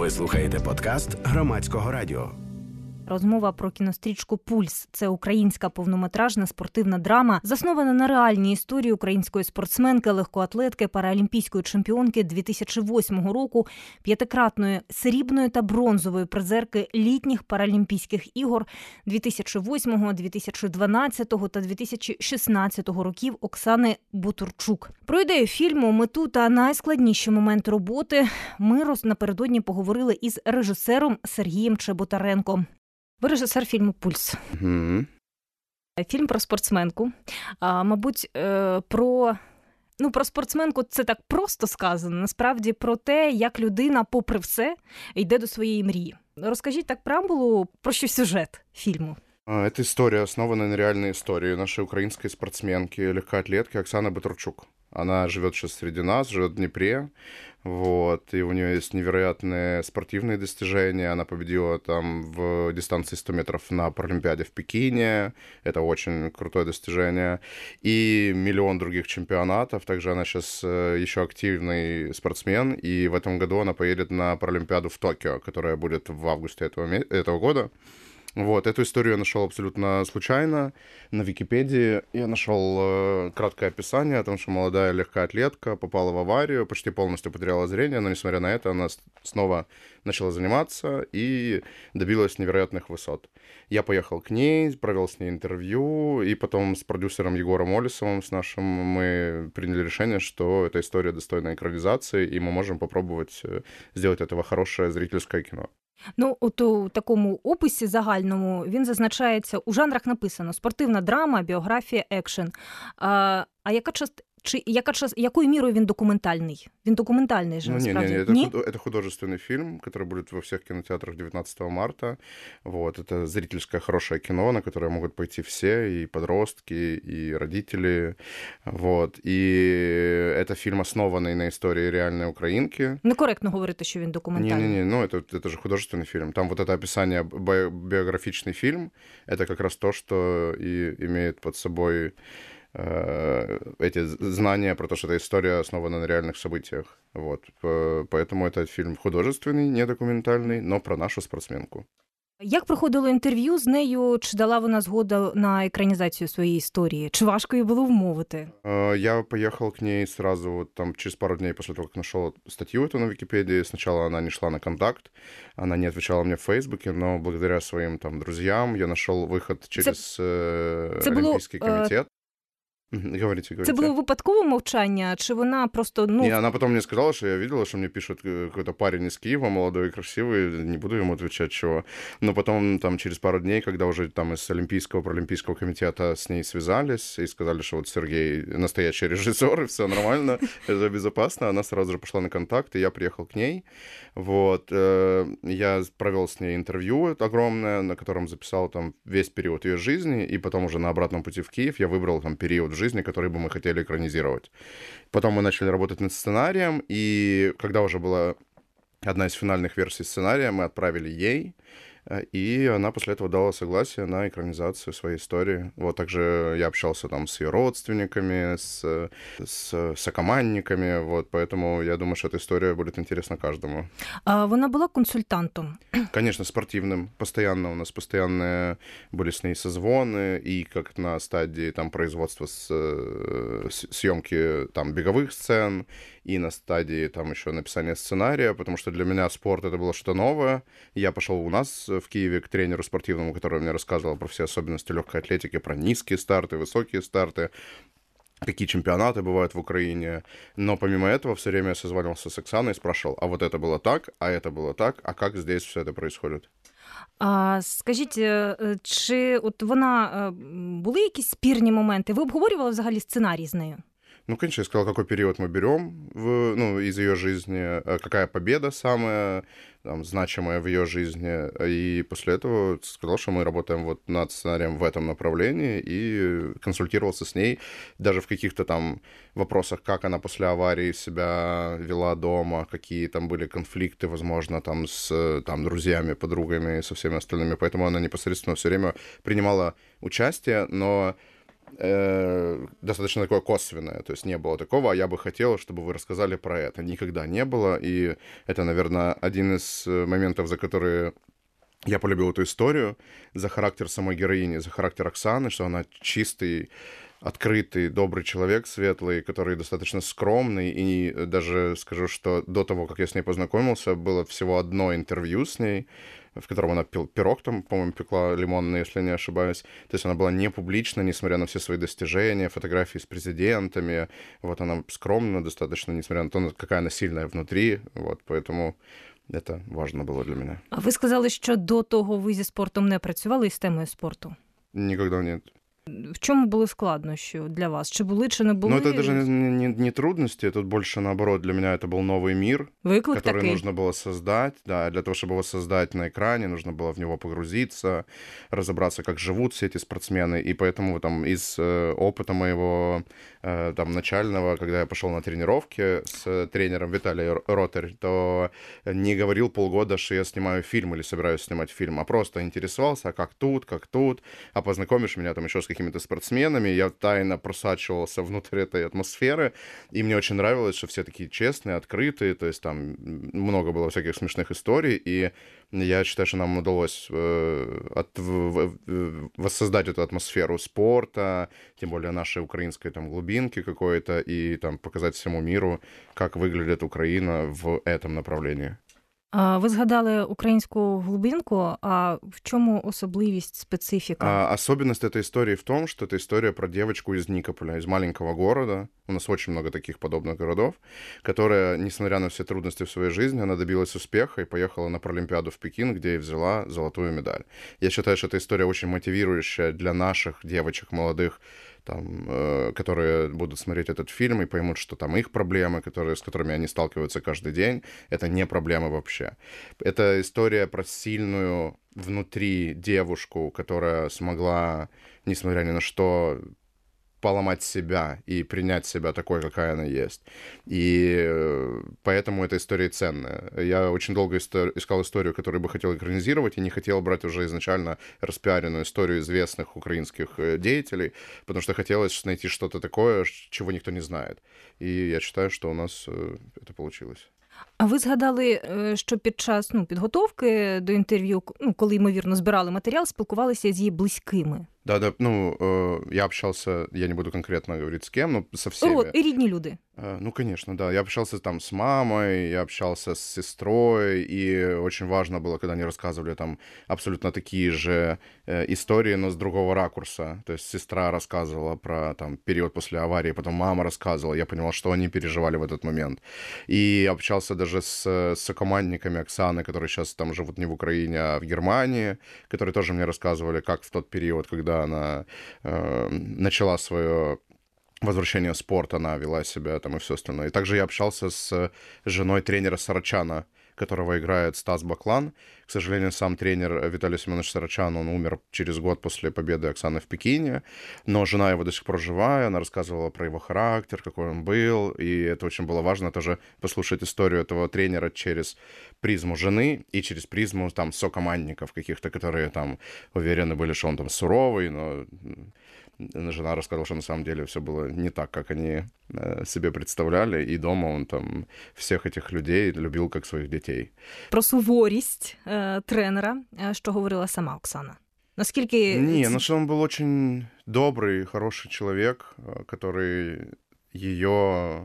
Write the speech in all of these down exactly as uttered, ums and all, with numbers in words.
Ви слухаєте подкаст Громадського радіо. Розмова про кінострічку «Пульс» – це українська повнометражна спортивна драма, заснована на реальній історії української спортсменки, легкоатлетки, паралімпійської чемпіонки дві тисячі восьмого року, п'ятикратної срібної та бронзової призерки літніх паралімпійських ігор дві тисячі восьмого, дві тисячі дванадцятого та дві тисячі шістнадцятого років Оксани Бутурчук. Про ідею фільму, мету та найскладніші моменти роботи ми напередодні поговорили із режисером Сергієм Чеботаренком. Ви режисер фільму «Пульс». Mm-hmm. Фільм про спортсменку. А, мабуть, про, ну, про спортсменку це так просто сказано. Насправді про те, як людина, попри все, йде до своєї мрії. Розкажіть так преамбулу, про що сюжет фільму. Эта история основана на реальной истории нашей украинской спортсменки, легкоатлетки Оксаны Бутурчук. Она живет сейчас среди нас, живет в Днепре, вот, и у нее есть невероятные спортивные достижения. Она победила там в дистанции сто метров на Паралимпиаде в Пекине, это очень крутое достижение, и миллион других чемпионатов. Также она сейчас еще активный спортсмен, и в этом году она поедет на Паралимпиаду в Токио, которая будет в августе этого, этого года. Вот, эту историю я нашел абсолютно случайно. На Википедии я нашел э, краткое описание о том, что молодая легкоатлетка попала в аварию, почти полностью потеряла зрение, но, несмотря на это, она снова начала заниматься и добилась невероятных высот. Я поехал к ней, провел с ней интервью, и потом с продюсером Егором Олесовым, с нашим, мы приняли решение, что эта история достойна экранизации, и мы можем попробовать сделать этого хорошее зрительское кино. Ну, от у такому описі загальному він зазначається, у жанрах написано спортивна драма, біографія, екшен. А, а яка частина, чи яка час, якою мірою він документальний? Він документальний же, ну, насправді? Не, не, не, это, это художественный фильм, который будет во всех кинотеатрах девятнадцатого марта. Вот, это зрительское хорошее кино, на которое могут пойти все, и подростки, и родители. Вот, и это фильм, основанный на истории реальной украинки. Некоректно говорити, що він документальний. Не-не-не, ну это, это же художественный фильм. Там вот это описание, биографичный фильм, это как раз то, что и имеет под собой эти знания про то, что эта история основана на реальных событиях. Вот. Поэтому этот фильм художественный, не документальный, но про нашу спортсменку. Як проходило інтерв'ю з нею? Чи дала вона згоду на екранізацію своєї історії? Чи важко її було вмовити? Я поехал к ней сразу, вот, там, через пару дней после того, как нашел статью эту на Википедии. Сначала она не шла на контакт, она не отвечала мне в Фейсбуке, но благодаря своим там друзьям я нашел выход через це, це Олимпийский було, комитет. Говорите, говорите. Це було випадкове мовчання, чи вона просто... Ну... Не, она потом мне сказала, что я видела, что мне пишет какой-то парень из Киева, молодой и красивый, не буду ему отвечать, чего. Но потом, там, через пару дней, когда уже там из Олимпийского, паралимпийского комитета с ней связались и сказали, что вот Сергей настоящий режиссер, и все нормально, это безопасно, она сразу же пошла на контакт, и я приехал к ней. Вот. Я провел с ней интервью огромное, на котором записал там весь период ее жизни, и потом уже на обратном пути в Киев я выбрал там период в жизни, который бы мы хотели экранизировать. Потом мы начали работать над сценарием, и когда уже была одна из финальных версий сценария, мы отправили ей, и она после этого дала согласие на экранизацию своей истории. Вот, также я общался там с ее родственниками, с, с сокомандниками, вот, поэтому я думаю, что эта история будет интересна каждому. А вона була консультантом? Конечно, спортивным. Постоянно у нас постоянные были с ней созвоны, и как на стадии там производства с, с, съемки там беговых сцен, и на стадии там еще написания сценария, потому что для меня спорт это было что-то новое. Я пошел у нас в Киеве к тренеру спортивному, который мне рассказывал про все особенности легкой атлетики, про низкие старты, высокие старты, какие чемпионаты бывают в Украине. Но помимо этого все время я созванивался с Оксаной и спрашивал, а вот это было так, а это было так, а как здесь все это происходит? А, скажіть, чи от вона, були якісь спірні моменти? Ви обговорювали взагалі сценарій з нею? Ну, конечно, я сказал, какой период мы берем в, ну, из ее жизни, какая победа самая там, значимая в ее жизни. И после этого сказал, что мы работаем вот над сценарием в этом направлении, и консультировался с ней даже в каких-то там вопросах, как она после аварии себя вела дома, какие там были конфликты, возможно, там с там, друзьями, подругами и со всеми остальными. Поэтому она непосредственно все время принимала участие, но э, достаточно такое косвенное. То есть не было такого, а я бы хотел, чтобы вы рассказали про это. Никогда не было. И это, наверное, один из моментов, за которые я полюбил эту историю, за характер самой героини, за характер Оксаны, что она чистый, открытый, добрый человек, светлый, который достаточно скромный. И даже скажу, что до того, как я с ней познакомился, было всего одно интервью с ней, в котором она пил пирог, там, по-моему, пекла лимонный, если не ошибаюсь. То есть она была не публична, несмотря на все свои достижения, фотографии с президентами. Вот она скромна достаточно, несмотря на то, какая она сильная внутри. Вот, поэтому це важливо було для мене. А ви сказали, що до того ви зі спортом не працювали, із темою спорту? Ніколи ні. В чому були складнощі для вас? Чи були, чи не були? Ну, это даже не, не, не трудности, тут больше наоборот. Для меня это был новый мир, Выклик который такой. нужно было создать. Да, для того, чтобы его создать на экране, нужно было в него погрузиться, разобраться, как живут все эти спортсмены. И поэтому там из э, опыта моего э, там начального, когда я пошел на тренировки с тренером Виталием Ротарь, то не говорил полгода, что я снимаю фильм или собираюсь снимать фильм, а просто интересовался, а как тут, как тут, а познакомишь меня там еще с какими-то спортсменами, я тайно просачивался внутрь этой атмосферы, и мне очень нравилось, что все такие честные, открытые, то есть там много было всяких смешных историй, и я считаю, что нам удалось э, от, в, в, воссоздать эту атмосферу спорта, тем более нашей украинской там глубинки какой-то, и там показать всему миру, как выглядит Украина в этом направлении. Ви згадали українську глибинку, а в чому особливість, специфіка? А, особенность этой истории в том, что это история про девочку из Никополя, из маленького города. У нас очень много таких подобных городов, которая, несмотря на все трудности в своей жизни, она добилась успеха и поехала на Паралимпиаду в Пекин, где и взяла золотую медаль. Я считаю, что эта история очень мотивирующая для наших девочек молодых, там, э, которые будут смотреть этот фильм и поймут, что там их проблемы, которые, с которыми они сталкиваются каждый день, это не проблемы вообще. Это история про сильную внутри девушку, которая смогла, несмотря ни на что, поломать себя и принять себя такой, какая она есть. И поэтому эта история ценная. Я очень долго искал историю, которую бы хотел экранизировать, и не хотел брать уже изначально распиаренную историю известных украинских деятелей, потому что хотелось найти что-то такое, чего никто не знает. И я считаю, что у нас это получилось. А ви згадали, що під час ну, підготовки до інтерв'ю, ну, коли, ймовірно, збирали матеріал, спілкувалися з її близькими. Да, да, ну, э, я общался, я не буду конкретно говорить с кем, но со всеми. Род, рідні люди. Э, ну, конечно, да. Я общался там с мамой, я общался с сестрой, и очень важно было, когда они рассказывали там абсолютно такие же э, истории, но с другого ракурса. То есть сестра рассказывала про там период после аварии, потом мама рассказывала, я понимал, что они переживали в этот момент. И общался даже с, с сокомандниками Оксаны, которые сейчас там живут не в Украине, а в Германии, которые тоже мне рассказывали, как в тот период, когда она э, начала свое возвращение в спорт, она вела себя там и все остальное. И также я общался с женой тренера Сарачана, которого играет Стас Баклан. К сожалению, сам тренер Виталий Семенович Сарачан, он умер через год после победы Оксаны в Пекине, но жена его до сих пор живая, она рассказывала про его характер, какой он был, и это очень было важно тоже послушать историю этого тренера через призму жены и через призму там сокомандников каких-то, которые там уверены были, что он там суровый, но жена рассказала, что на самом деле все было не так, как они себе представляли, и дома он там всех этих людей любил как своих детей. Про суворість е, тренера, що говорила сама Оксана. Наскільки... Не, ну что он был очень добрый, хороший человек, который ее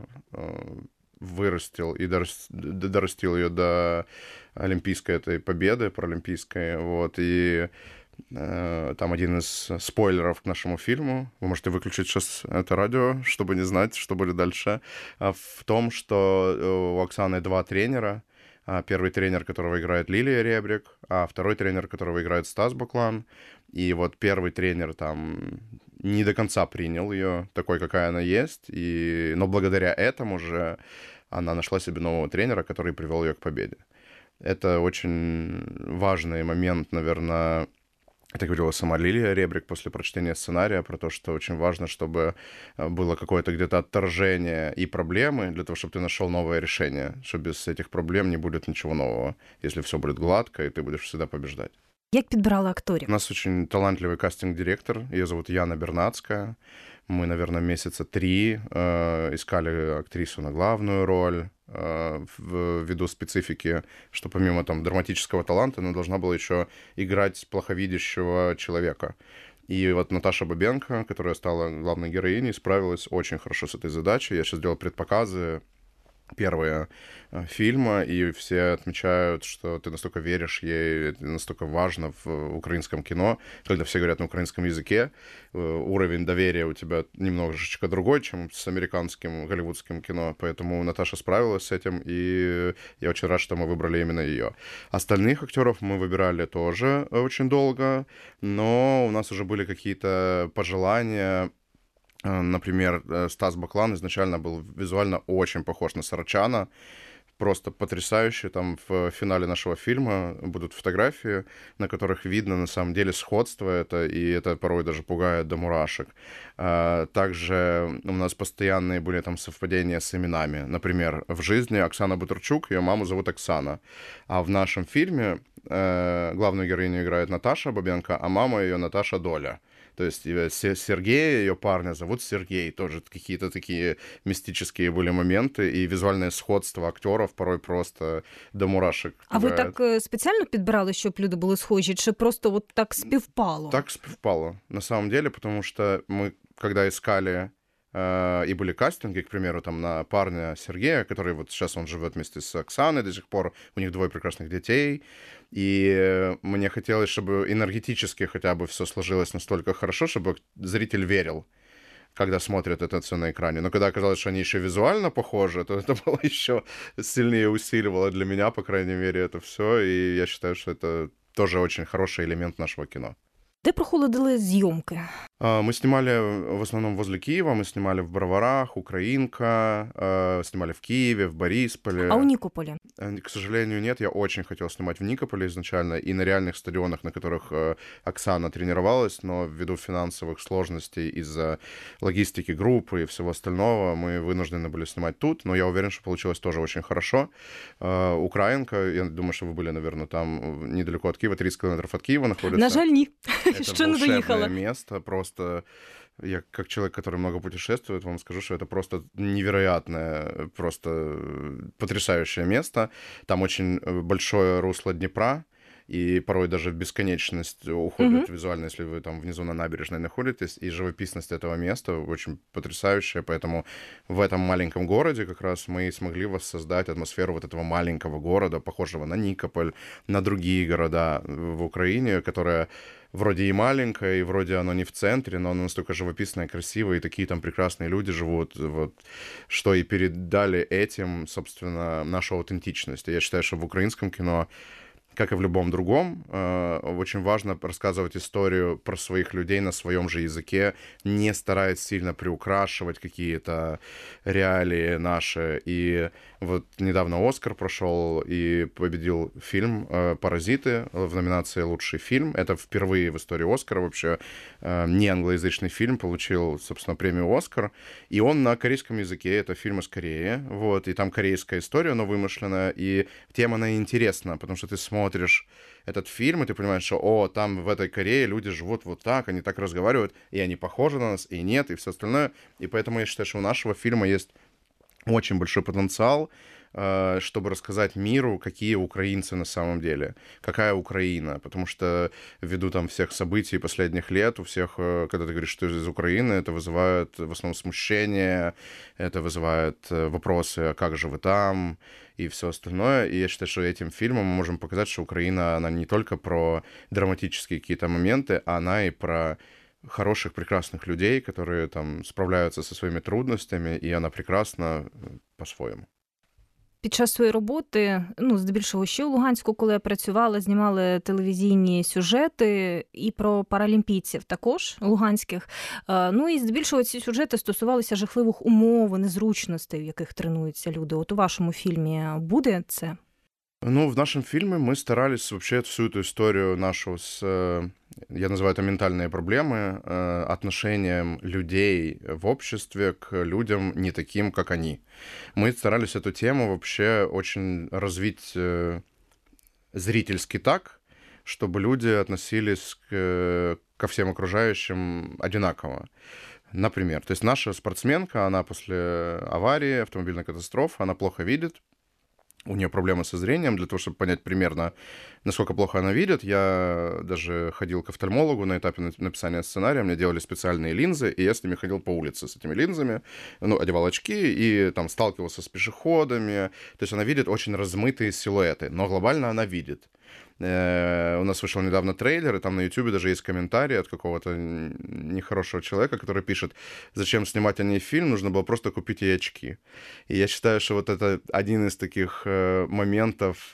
вырастил и дорастил ее до олимпийской этой победы, паралимпийской, вот, и там один из спойлеров к нашему фильму, вы можете выключить сейчас это радио, чтобы не знать, что будет дальше, в том, что у Оксаны два тренера. Первый тренер, которого играет Лилия Ребрик, а второй тренер, которого играет Стас Баклан. И вот первый тренер там не до конца принял ее такой, какая она есть, и... но благодаря этому же она нашла себе нового тренера, который привел ее к победе. Это очень важный момент, наверное. Это говорила сама Лилия Ребрик после прочтения сценария про то, что очень важно, чтобы было какое-то где-то отторжение и проблемы для того, чтобы ты нашел новое решение, что без этих проблем не будет ничего нового, если все будет гладко, и ты будешь всегда побеждать. Як підбирали акторів? У нас очень талантливый кастинг-директор, ее зовут Яна Бернацкая. Мы, наверное, месяца три э, искали актрису на главную роль, э, ввиду специфики, что помимо там драматического таланта, она должна была еще играть плоховидящего человека. И вот Наташа Бабенко, которая стала главной героиней, справилась очень хорошо с этой задачей. Я сейчас делал предпоказы первые фильма, и все отмечают, что ты настолько веришь ей, это настолько важно в украинском кино, когда все говорят на украинском языке, уровень доверия у тебя немножечко другой, чем с американским, голливудским кино, поэтому Наташа справилась с этим, и я очень рад, что мы выбрали именно ее. Остальных актеров мы выбирали тоже очень долго, но у нас уже были какие-то пожелания. Например, Стас Баклан изначально был визуально очень похож на Сарачана, просто потрясающе. Там в финале нашего фильма будут фотографии, на которых видно на самом деле сходство это, и это порой даже пугает до мурашек. Также у нас постоянные были там совпадения с именами. Например, в жизни Оксана Бутурчук, ее маму зовут Оксана, а в нашем фильме главную героиню играет Наташа Бабенко, а мама ее Наташа Доля. То есть Сергея, ее парня, зовут Сергей. Тоже какие-то такие мистические были моменты. И визуальное сходство актеров порой просто до мурашек. А ви так спеціально підбирали, щоб люди були схожі? Чи просто вот так співпало? Так співпало, на самом деле, потому что мы, когда искали э, и были кастинги, к примеру, там на парня Сергея, который вот сейчас он живет вместе с Оксаной до сих пор, у них двое прекрасных детей, и мне хотелось, чтобы энергетически хотя бы все сложилось настолько хорошо, чтобы зритель верил, когда смотрит это все на экране. Но когда оказалось, что они еще визуально похожи, то это было еще сильнее усиливало для меня, по крайней мере, это все. И я считаю, что это тоже очень хороший элемент нашего кино. Де проходили зйомки? Мы снимали в основном возле Киева, мы снимали в Броварах, Украинка, снимали в Киеве, в Борисполе. А у Никополе? К сожалению, нет. Я очень хотел снимать в Никополе изначально и на реальных стадионах, на которых Оксана тренировалась, но ввиду финансовых сложностей из-за логистики группы и всего остального мы вынуждены были снимать тут, но я уверен, что получилось тоже очень хорошо. Украинка, я думаю, что вы были, наверное, там недалеко от Киева, тридцать километров от Киева находится. На жаль, ні. Это волшебное место, просто я как человек, который много путешествует, вам скажу, что это просто невероятное, просто потрясающее место. Там очень большое русло Днепра, и порой даже в бесконечность уходит mm-hmm. визуально, если вы там внизу на набережной находитесь, и живописность этого места очень потрясающая, поэтому в этом маленьком городе как раз мы смогли воссоздать атмосферу вот этого маленького города, похожего на Никополь, на другие города в Украине, которая вроде и маленькая, и вроде оно не в центре, но оно настолько живописное, красивое, и такие там прекрасные люди живут, вот, что и передали этим, собственно, нашу аутентичность. И я считаю, что в украинском кино, как и в любом другом, очень важно рассказывать историю про своих людей на своем же языке, не стараясь сильно приукрашивать какие-то реалии наши. И вот недавно «Оскар» прошел и победил фильм «Паразиты» в номинации «Лучший фильм». Это впервые в истории «Оскара» вообще не англоязычный фильм получил, собственно, премию «Оскар». И он на корейском языке, это фильм из Кореи, вот, и там корейская история, но вымышленная, и тема, она интересна, потому что ты смотришь этот фильм, и ты понимаешь, что, о, там в этой Корее люди живут вот так, они так разговаривают, и они похожи на нас, и нет, и все остальное. И поэтому я считаю, что у нашего фильма есть очень большой потенциал, чтобы рассказать миру, какие украинцы на самом деле, какая Украина, потому что ввиду там всех событий последних лет, у всех, когда ты говоришь, что ты из Украины, это вызывает в основном смущение, это вызывает вопросы, а как же вы там, и все остальное. И я считаю, что этим фильмом мы можем показать, что Украина, она не только про драматические какие-то моменты, а она и про хороших, прекрасных людей, которые там справляются со своими трудностями, и она прекрасна по-своєму. Під час своєї роботи, ну, здебільшого ще у Луганську, коли я працювала, знімали телевізійні сюжети і про паралімпійців також, луганських. Ну, і здебільшого ці сюжети стосувалися жахливих умов, незручностей, в яких тренуються люди. От у вашому фільмі буде це? Ну, в нашем фильме мы старались вообще всю эту историю нашу с, я называю это ментальные проблемы, отношением людей в обществе к людям не таким, как они. Мы старались эту тему вообще очень развить зрительски так, чтобы люди относились к, ко всем окружающим одинаково. Например, то есть наша спортсменка, она после аварии, автомобильной катастрофы, она плохо видит, у нее проблемы со зрением. Для того, чтобы понять примерно, насколько плохо она видит, я даже ходил к офтальмологу на этапе написания сценария, мне делали специальные линзы, и я с ними ходил по улице с этими линзами, ну, одевал очки и там сталкивался с пешеходами. То есть она видит очень размытые силуэты, но глобально она видит. У нас вышел недавно трейлер, и там на Ютубе даже есть комментарий от какого-то нехорошего человека, который пишет, зачем снимать о ней фильм, нужно было просто купить ей очки. И я считаю, что вот это один из таких моментов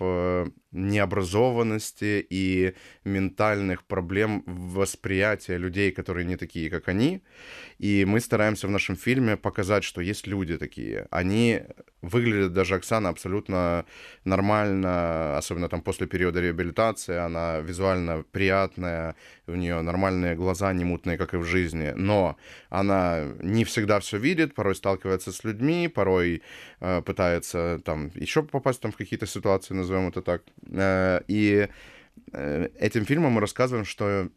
необразованности и ментальных проблем восприятия людей, которые не такие, как они. И мы стараемся в нашем фильме показать, что есть люди такие. Они выглядят, даже Оксана, абсолютно нормально, особенно там после периода реабилитации. Она визуально приятная, у нее нормальные глаза, не мутные, как и в жизни. Но она не всегда все видит, порой сталкивается с людьми, порой э, пытается там еще попасть там в какие-то ситуации, назовем это так. Э, и э, этим фильмом мы рассказываем, что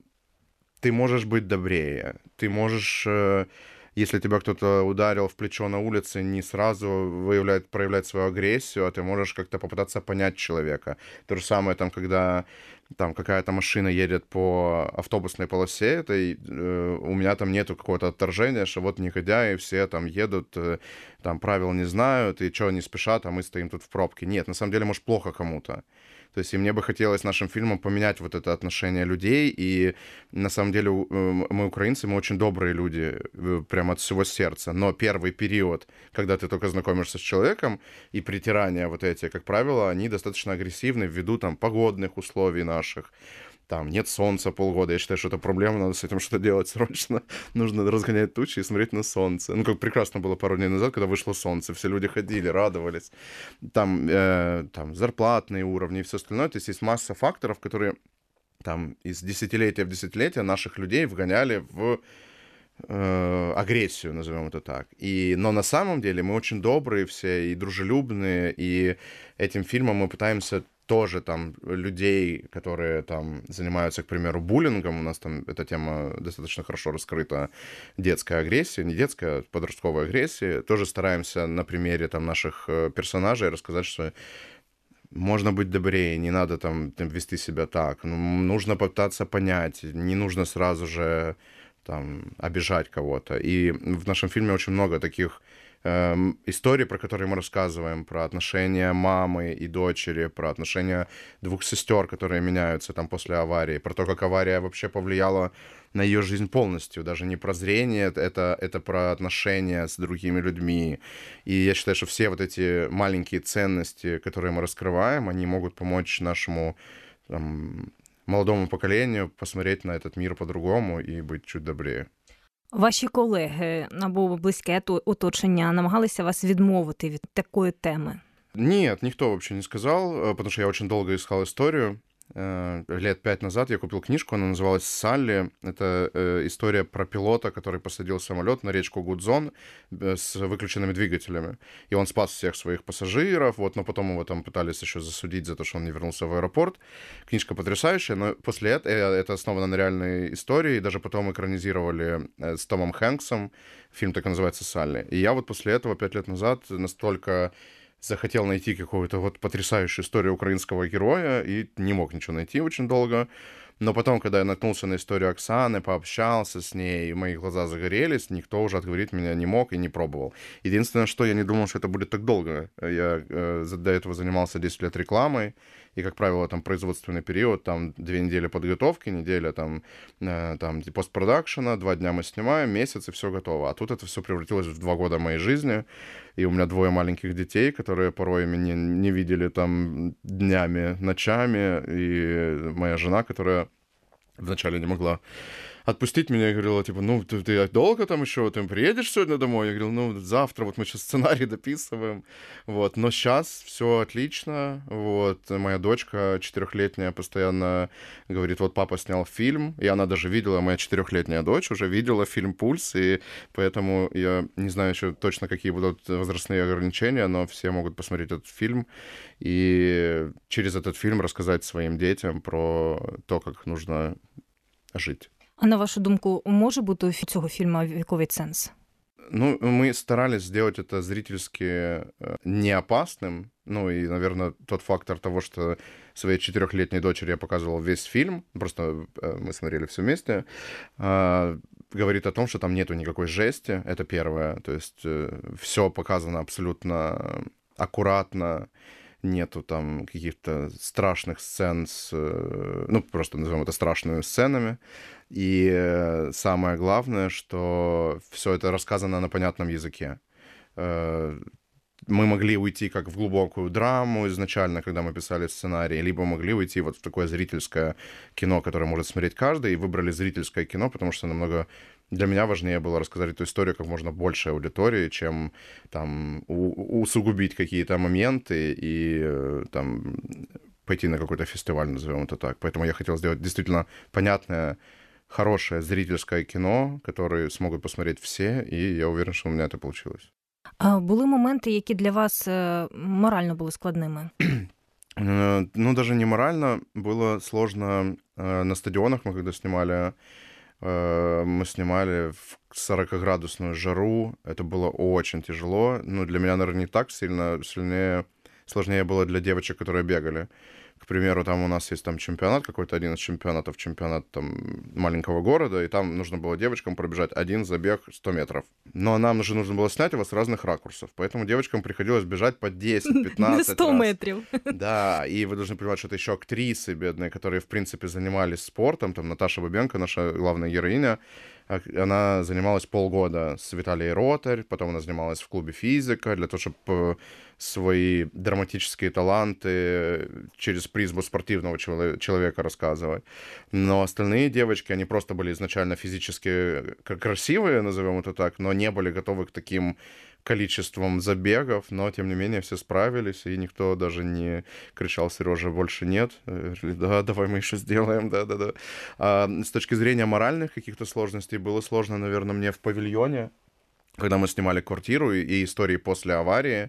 ты можешь быть добрее, ты можешь, если тебя кто-то ударил в плечо на улице, не сразу выявлять, проявлять свою агрессию, а ты можешь как-то попытаться понять человека. То же самое, там, когда там какая-то машина едет по автобусной полосе, это, э, у меня там нету какого-то отторжения, что вот негодяи все там едут, э, там правил не знают, и что они спешат, а мы стоим тут в пробке. Нет, на самом деле, может, плохо кому-то. То есть и мне бы хотелось нашим фильмом поменять вот это отношение людей, и на самом деле мы, украинцы, мы очень добрые люди, прямо от всего сердца, но первый период, когда ты только знакомишься с человеком, и притирания вот эти, как правило, они достаточно агрессивны ввиду там погодных условий наших. Там нет солнца полгода, я считаю, что это проблема, надо с этим что-то делать срочно. Нужно разгонять тучи и смотреть на солнце. Ну, как прекрасно было пару дней назад, когда вышло солнце, все люди ходили, радовались. Там, э, там зарплатные уровни и все остальное. То есть есть масса факторов, которые там из десятилетия в десятилетие наших людей вгоняли в э, агрессию, назовем это так. И, но на самом деле мы очень добрые все и дружелюбные, и этим фильмом мы пытаемся тоже там людей, которые там занимаются, к примеру, буллингом, у нас там эта тема достаточно хорошо раскрыта, детская агрессия, не детская, а подростковая агрессия, тоже стараемся на примере там наших персонажей рассказать, что можно быть добрее, не надо там, там вести себя так, ну, нужно попытаться понять, не нужно сразу же там обижать кого-то. И в нашем фильме очень много таких истории, про которые мы рассказываем, про отношения мамы и дочери, про отношения двух сестер, которые меняются там после аварии, про то, как авария вообще повлияла на ее жизнь полностью, даже не про зрение, это, это про отношения с другими людьми. И я считаю, что все вот эти маленькие ценности, которые мы раскрываем, они могут помочь нашему там, молодому поколению посмотреть на этот мир по-другому и быть чуть добрее. Ваші колеги або близьке оточення намагалися вас відмовити від такої теми? Нет, никто вообще не сказал, потому что я очень долго искал историю. Лет пять назад я купил книжку, она называлась «Салли». Это история про пилота, который посадил самолет на речку Гудзон с выключенными двигателями. И он спас всех своих пассажиров, вот, но потом его там пытались еще засудить за то, что он не вернулся в аэропорт. Книжка потрясающая, но после этого это основано на реальной истории, и даже потом экранизировали с Томом Хэнксом. Фильм так и называется «Салли». И я вот после этого пять лет назад настолько захотел найти какую-то вот потрясающую историю украинского героя и не мог ничего найти очень долго. Но потом, когда я наткнулся на историю Оксаны, пообщался с ней, мои глаза загорелись, никто уже отговорить меня не мог и не пробовал. Единственное, что я не думал, что это будет так долго. Я э, до этого занимался десять лет рекламой, и, как правило, там производственный период, там две недели подготовки, неделя там, э, там постпродакшена, два дня мы снимаем, месяц, и все готово. А тут это все превратилось в два года моей жизни, и у меня двое маленьких детей, которые порой меня не видели там днями, ночами, и моя жена, которая вначале не могла отпустить меня. Я говорила, типа, ну, ты, ты долго там еще, ты приедешь сегодня домой? Я говорил, ну, завтра, вот мы сейчас сценарий дописываем, вот. Но сейчас все отлично, вот. Моя дочка четырехлетняя постоянно говорит, вот папа снял фильм, и она даже видела, моя четырехлетняя дочь уже видела фильм «Пульс», и поэтому я не знаю еще точно, какие будут возрастные ограничения, но все могут посмотреть этот фильм и через этот фильм рассказать своим детям про то, как нужно жить. А на вашу думку, може бути у цього фільму віковий сенс? Ну, мы старались сделать это зрительски не опасным. Ну, и, наверное, тот фактор того, что своей четырехлетней дочери я показывал весь фильм, просто мы смотрели все вместе, говорит о том, что там нету никакой жести, это первое. То есть все показано абсолютно аккуратно, нету там каких-то страшных сцен с... Ну, просто назовем это страшными сценами. И самое главное, что все это рассказано на понятном языке. Мы могли уйти как в глубокую драму изначально, когда мы писали сценарий, либо могли уйти вот в такое зрительское кино, которое может смотреть каждый, и выбрали зрительское кино, потому что намного для меня важнее было рассказать эту историю как можно большей аудитории, чем там усугубить какие-то моменты и там пойти на какой-то фестиваль, назовем это так. Поэтому я хотел сделать действительно понятное, хорошее зрительское кино, которое смогут посмотреть все, и я уверен, что у меня это получилось. А були моменти, які для вас морально були складними? Ну, даже не морально. Было сложно на стадионах, мы когда снимали, мы снимали в сорокаградусную жару. Это было очень тяжело. Ну, для меня, наверное, не так сильно. Сильнее, сложнее было для девочек, которые бегали. К примеру, там у нас есть там чемпионат, какой-то один из чемпионатов, чемпионат там маленького города, и там нужно было девочкам пробежать один забег сто метров. Но нам же нужно было снять его с разных ракурсов, поэтому девочкам приходилось бежать по десять-пятнадцать раз. сто метров. Да, и вы должны понимать, что это еще актрисы бедные, которые, в принципе, занимались спортом. Там Наташа Бабенко, наша главная героиня, она занималась полгода с Виталией Ротарь, потом она занималась в клубе «Физика» для того, чтобы свои драматические таланты через призму спортивного человека рассказывать. Но остальные девочки, они просто были изначально физически красивые, назовем это так, но не были готовы к таким количеством забегов, но, тем не менее, все справились, и никто даже не кричал: «Сережа, больше нет». Говорили: да, давай мы еще сделаем, да-да-да. А с точки зрения моральных каких-то сложностей было сложно, наверное, мне в павильоне, когда мы снимали «Квартиру» и истории после аварии,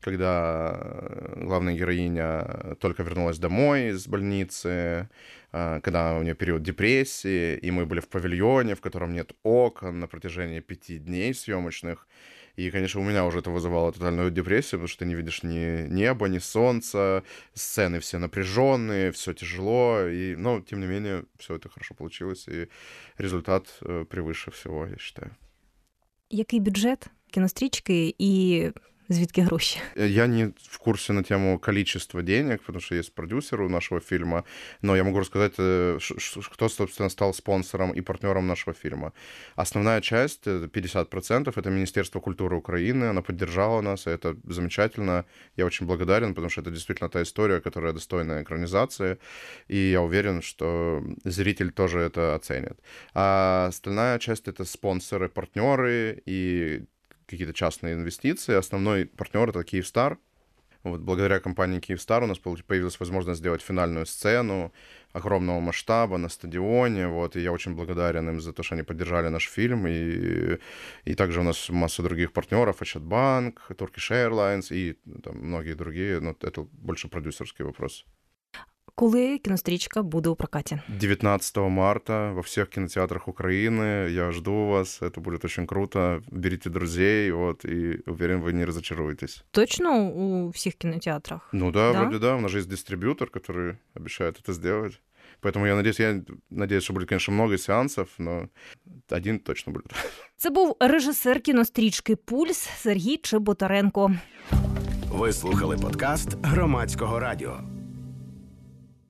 когда главная героиня только вернулась домой из больницы, когда у нее период депрессии, и мы были в павильоне, в котором нет окон на протяжении пяти дней съемочных. И, конечно, у меня уже это вызывало тотальную депрессию, потому что ты не видишь ни неба, ни солнца, сцены все напряженные, все тяжело, и, но, тем не менее, все это хорошо получилось, и результат превыше всего, я считаю. Який бюджет кінострічки і звідки гроші? Я не в курсе на тему количества денег, потому что есть продюсер у нашего фильма, но я могу рассказать, кто, собственно, стал спонсором и партнером нашего фильма. Основная часть, пятьдесят процентов, это Министерство культуры Украины, оно поддержало нас, и это замечательно. Я очень благодарен, потому что это действительно та история, которая достойна экранизации, и я уверен, что зритель тоже это оценит. А остальная часть — это спонсоры, партнеры и какие-то частные инвестиции. Основной партнер — это Киевстар. Вот благодаря компании Киевстар у нас появилась возможность сделать финальную сцену огромного масштаба на стадионе. Вот, и я очень благодарен им за то, что они поддержали наш фильм. И, и также у нас масса других партнеров: Ощадбанк, Turkish Airlines и там многие другие. Но это больше продюсерский вопрос. Коли кінострічка буде у прокаті? девятнадцатого марта во всех кинотеатрах Украины. Я жду вас. Это будет очень круто. Берите друзей, вот, и уверен, вы не разочаруетесь. Точно у всех кинотеатрах? Ну да, да? вроде да. У нас же есть дистрибьютор, который обещает это сделать. Поэтому я надеюсь, я надеюсь, що буде, конечно, много сеансів, но один точно буде. Це був режисер кінострічки «Пульс» Сергій Чеботаренко. Ви слухали подкаст Громадського радіо.